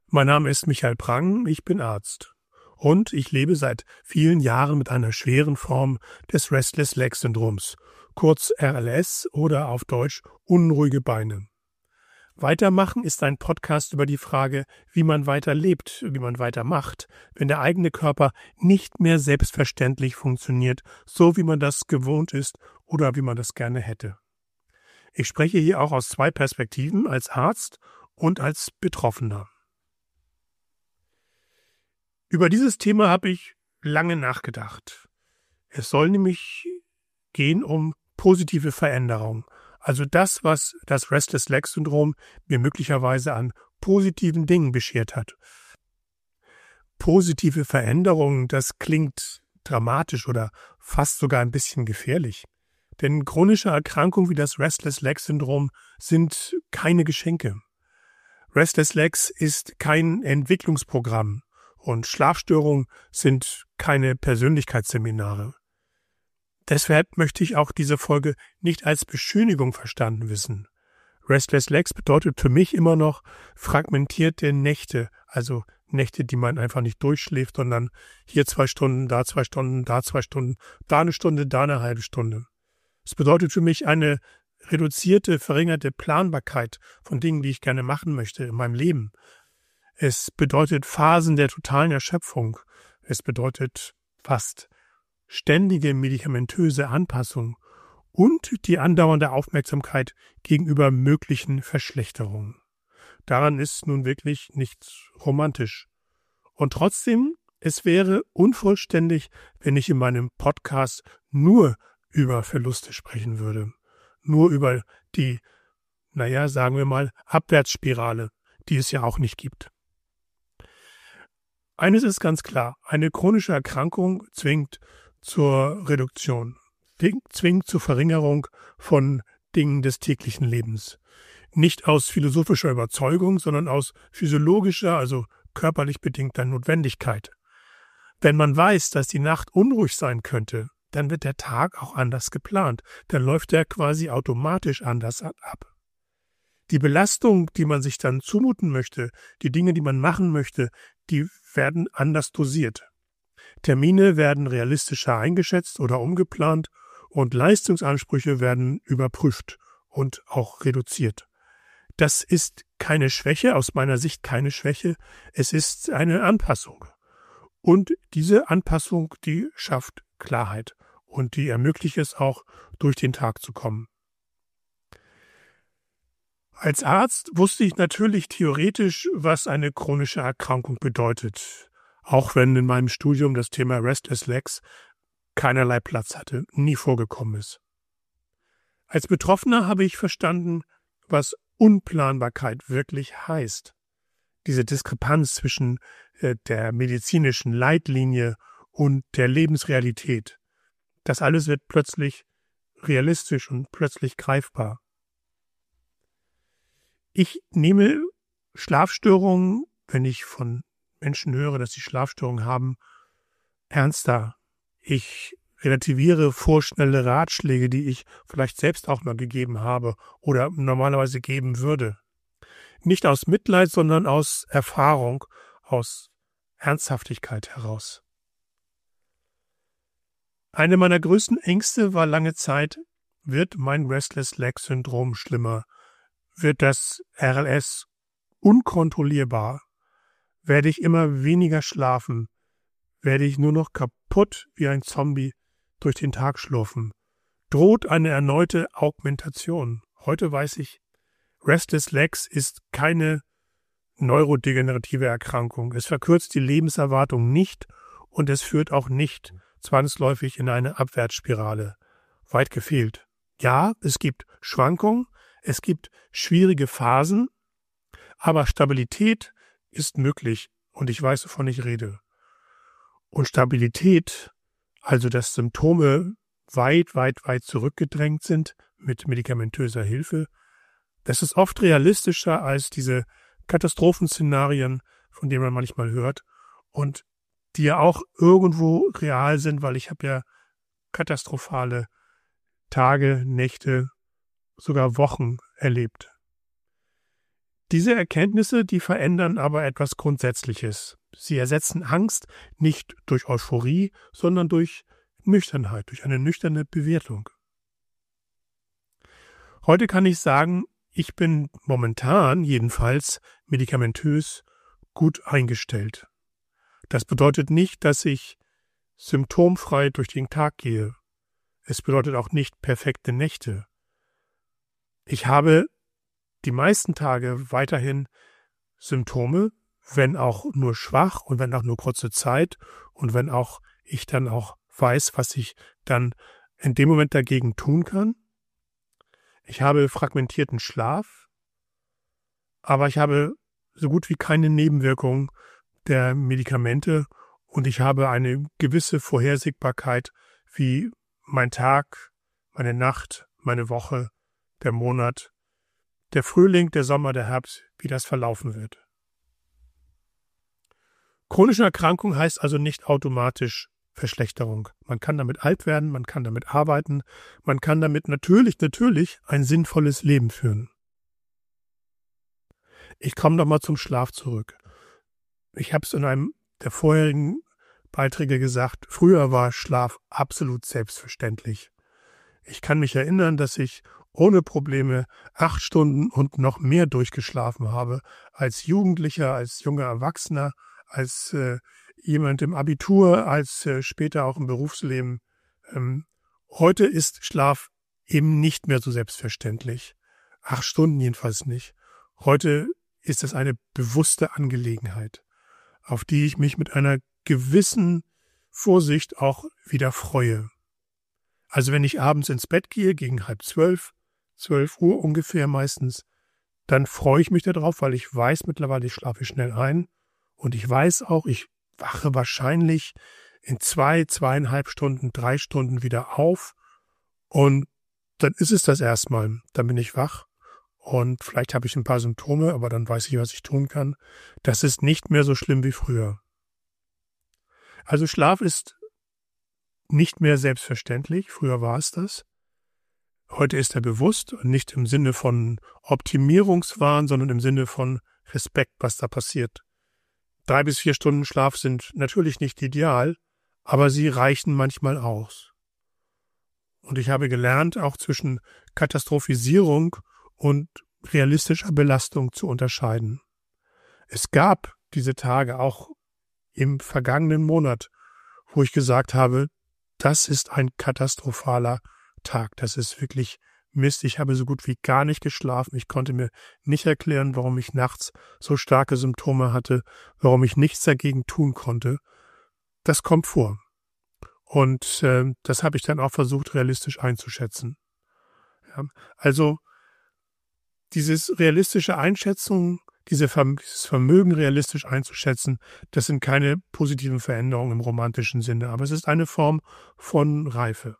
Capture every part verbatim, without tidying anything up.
Mein Name ist Michael Prang, ich bin Arzt. Und ich lebe seit vielen Jahren mit einer schweren Form des Restless-Leg-Syndroms, kurz R L S oder auf Deutsch unruhige Beine. Weitermachen ist ein Podcast über die Frage, wie man weiter lebt, wie man weitermacht, wenn der eigene Körper nicht mehr selbstverständlich funktioniert, so wie man das gewohnt ist oder wie man das gerne hätte. Ich spreche hier auch aus zwei Perspektiven, als Arzt und als Betroffener. Über dieses Thema habe ich lange nachgedacht. Es soll nämlich gehen um positive Veränderung. Also das, was das Restless-Leg-Syndrom mir möglicherweise an positiven Dingen beschert hat. Positive Veränderungen, das klingt dramatisch oder fast sogar ein bisschen gefährlich. Denn chronische Erkrankungen wie das Restless-Leg-Syndrom sind keine Geschenke. Restless Legs ist kein Entwicklungsprogramm. Und Schlafstörungen sind keine Persönlichkeitsseminare. Deshalb möchte ich auch diese Folge nicht als Beschönigung verstanden wissen. Restless Legs bedeutet für mich immer noch fragmentierte Nächte, also Nächte, die man einfach nicht durchschläft, sondern hier zwei Stunden, da zwei Stunden, da zwei Stunden, da eine Stunde, da eine halbe Stunde. Es bedeutet für mich eine reduzierte, verringerte Planbarkeit von Dingen, die ich gerne machen möchte in meinem Leben. Es bedeutet Phasen der totalen Erschöpfung. Es bedeutet fast ständige medikamentöse Anpassung und die andauernde Aufmerksamkeit gegenüber möglichen Verschlechterungen. Daran ist nun wirklich nichts romantisch. Und trotzdem, es wäre unvollständig, wenn ich in meinem Podcast nur über Verluste sprechen würde. Nur über die, naja, sagen wir mal, Abwärtsspirale, die es ja auch nicht gibt. Eines ist ganz klar, eine chronische Erkrankung zwingt zur Reduktion, zwingt zur Verringerung von Dingen des täglichen Lebens. Nicht aus philosophischer Überzeugung, sondern aus physiologischer, also körperlich bedingter Notwendigkeit. Wenn man weiß, dass die Nacht unruhig sein könnte, dann wird der Tag auch anders geplant. Dann läuft er quasi automatisch anders ab. Die Belastung, die man sich dann zumuten möchte, die Dinge, die man machen möchte, die werden anders dosiert. Termine werden realistischer eingeschätzt oder umgeplant und Leistungsansprüche werden überprüft und auch reduziert. Das ist keine Schwäche, aus meiner Sicht keine Schwäche, es ist eine Anpassung. Und diese Anpassung, die schafft Klarheit und die ermöglicht es auch, durch den Tag zu kommen. Als Arzt wusste ich natürlich theoretisch, was eine chronische Erkrankung bedeutet, auch wenn in meinem Studium das Thema Restless Legs keinerlei Platz hatte, nie vorgekommen ist. Als Betroffener habe ich verstanden, was Unplanbarkeit wirklich heißt. Diese Diskrepanz zwischen äh, der medizinischen Leitlinie und der Lebensrealität. Das alles wird plötzlich realistisch und plötzlich greifbar. Ich nehme Schlafstörungen, wenn ich von Menschen höre, dass sie Schlafstörungen haben, ernster. Ich relativiere vorschnelle Ratschläge, die ich vielleicht selbst auch mal gegeben habe oder normalerweise geben würde. Nicht aus Mitleid, sondern aus Erfahrung, aus Ernsthaftigkeit heraus. Eine meiner größten Ängste war lange Zeit, wird mein Restless-Leg-Syndrom schlimmer? Wird das R L S unkontrollierbar? Werde ich immer weniger schlafen? Werde ich nur noch kaputt wie ein Zombie durch den Tag schlurfen? Droht eine erneute Augmentation? Heute weiß ich, Restless Legs ist keine neurodegenerative Erkrankung. Es verkürzt die Lebenserwartung nicht und es führt auch nicht zwangsläufig in eine Abwärtsspirale. Weit gefehlt. Ja, es gibt Schwankungen, es gibt schwierige Phasen, aber Stabilität ist möglich und ich weiß, wovon ich rede. Und Stabilität, also dass Symptome weit, weit, weit zurückgedrängt sind mit medikamentöser Hilfe, das ist oft realistischer als diese Katastrophenszenarien, von denen man manchmal hört und die ja auch irgendwo real sind, weil ich habe ja katastrophale Tage, Nächte, sogar Wochen erlebt. Diese Erkenntnisse, die verändern aber etwas Grundsätzliches. Sie ersetzen Angst nicht durch Euphorie, sondern durch Nüchternheit, durch eine nüchterne Bewertung. Heute kann ich sagen, ich bin momentan jedenfalls medikamentös gut eingestellt. Das bedeutet nicht, dass ich symptomfrei durch den Tag gehe. Es bedeutet auch nicht perfekte Nächte. Ich habe die meisten Tage weiterhin Symptome, wenn auch nur schwach und wenn auch nur kurze Zeit und wenn auch ich dann auch weiß, was ich dann in dem Moment dagegen tun kann. Ich habe fragmentierten Schlaf, aber ich habe so gut wie keine Nebenwirkungen der Medikamente und ich habe eine gewisse Vorhersehbarkeit, wie mein Tag, meine Nacht, meine Woche, der Monat, der Frühling, der Sommer, der Herbst, wie das verlaufen wird. Chronische Erkrankung heißt also nicht automatisch Verschlechterung. Man kann damit alt werden, man kann damit arbeiten, man kann damit natürlich, natürlich ein sinnvolles Leben führen. Ich komme nochmal zum Schlaf zurück. Ich habe es in einem der vorherigen Beiträge gesagt, früher war Schlaf absolut selbstverständlich. Ich kann mich erinnern, dass ich ohne Probleme acht Stunden und noch mehr durchgeschlafen habe, als Jugendlicher, als junger Erwachsener, als äh, jemand im Abitur, als äh, später auch im Berufsleben. Ähm, heute ist Schlaf eben nicht mehr so selbstverständlich. Acht Stunden jedenfalls nicht. Heute ist es eine bewusste Angelegenheit, auf die ich mich mit einer gewissen Vorsicht auch wieder freue. Also wenn ich abends ins Bett gehe, gegen halb zwölf, zwölf Uhr ungefähr meistens, dann freue ich mich darauf, weil ich weiß mittlerweile, ich schlafe schnell ein und ich weiß auch, ich wache wahrscheinlich in zwei, zweieinhalb Stunden, drei Stunden wieder auf und dann ist es das erstmal. Dann bin ich wach und vielleicht habe ich ein paar Symptome, aber dann weiß ich, was ich tun kann. Das ist nicht mehr so schlimm wie früher. Also Schlaf ist nicht mehr selbstverständlich. Früher war es das. Heute ist er bewusst und nicht im Sinne von Optimierungswahn, sondern im Sinne von Respekt, was da passiert. Drei bis vier Stunden Schlaf sind natürlich nicht ideal, aber sie reichen manchmal aus. Und ich habe gelernt, auch zwischen Katastrophisierung und realistischer Belastung zu unterscheiden. Es gab diese Tage auch im vergangenen Monat, wo ich gesagt habe, das ist ein katastrophaler Tag. Das ist wirklich Mist. Ich habe so gut wie gar nicht geschlafen. Ich konnte mir nicht erklären, warum ich nachts so starke Symptome hatte, warum ich nichts dagegen tun konnte. Das kommt vor. Und äh, das habe ich dann auch versucht, realistisch einzuschätzen. Ja, also dieses realistische Einschätzung, diese Verm- dieses Vermögen realistisch einzuschätzen, das sind keine positiven Veränderungen im romantischen Sinne, aber es ist eine Form von Reife.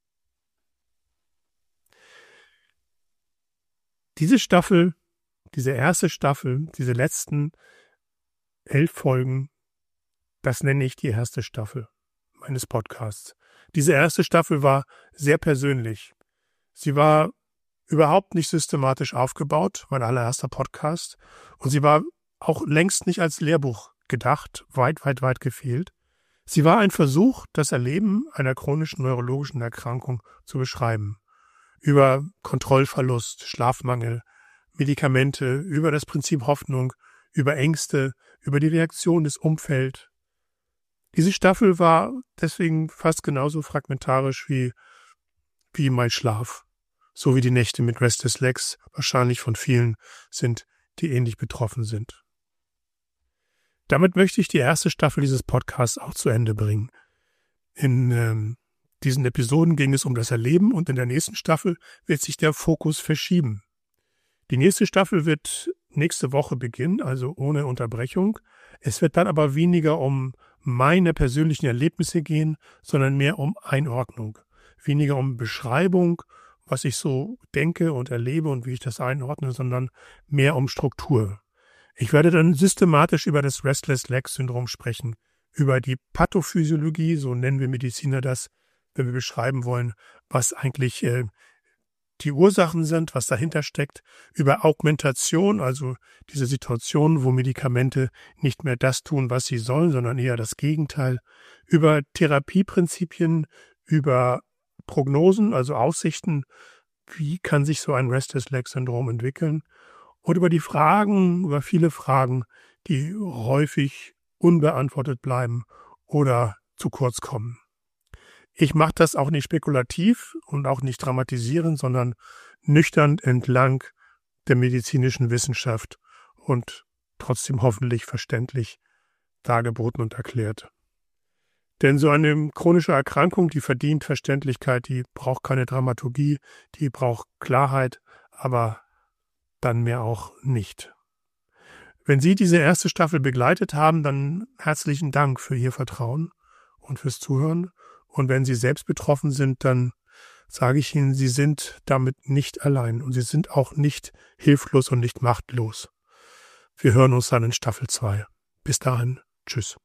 Diese Staffel, diese erste Staffel, diese letzten elf Folgen, das nenne ich die erste Staffel meines Podcasts. Diese erste Staffel war sehr persönlich. Sie war überhaupt nicht systematisch aufgebaut, mein allererster Podcast. Und sie war auch längst nicht als Lehrbuch gedacht, weit, weit, weit gefehlt. Sie war ein Versuch, das Erleben einer chronischen neurologischen Erkrankung zu beschreiben. Über Kontrollverlust, Schlafmangel, Medikamente, über das Prinzip Hoffnung, über Ängste, über die Reaktion des Umfelds. Diese Staffel war deswegen fast genauso fragmentarisch wie, wie mein Schlaf. So wie die Nächte mit Restless Legs wahrscheinlich von vielen sind, die ähnlich betroffen sind. Damit möchte ich die erste Staffel dieses Podcasts auch zu Ende bringen. In ähm, diesen Episoden ging es um das Erleben und in der nächsten Staffel wird sich der Fokus verschieben. Die nächste Staffel wird nächste Woche beginnen, also ohne Unterbrechung. Es wird dann aber weniger um meine persönlichen Erlebnisse gehen, sondern mehr um Einordnung. Weniger um Beschreibung, was ich so denke und erlebe und wie ich das einordne, sondern mehr um Struktur. Ich werde dann systematisch über das Restless-Leg-Syndrom sprechen, über die Pathophysiologie, so nennen wir Mediziner das, wenn wir beschreiben wollen, was eigentlich äh, die Ursachen sind, was dahinter steckt, über Augmentation, also diese Situation, wo Medikamente nicht mehr das tun, was sie sollen, sondern eher das Gegenteil, über Therapieprinzipien, über Prognosen, also Aussichten, wie kann sich so ein Restless-Leg-Syndrom entwickeln, und über die Fragen, über viele Fragen, die häufig unbeantwortet bleiben oder zu kurz kommen. Ich mache das auch nicht spekulativ und auch nicht dramatisierend, sondern nüchtern entlang der medizinischen Wissenschaft und trotzdem hoffentlich verständlich dargeboten und erklärt. Denn so eine chronische Erkrankung, die verdient Verständlichkeit, die braucht keine Dramaturgie, die braucht Klarheit, aber dann mehr auch nicht. Wenn Sie diese erste Staffel begleitet haben, dann herzlichen Dank für Ihr Vertrauen und fürs Zuhören. Und wenn Sie selbst betroffen sind, dann sage ich Ihnen, Sie sind damit nicht allein und Sie sind auch nicht hilflos und nicht machtlos. Wir hören uns dann in Staffel zwei. Bis dahin, tschüss.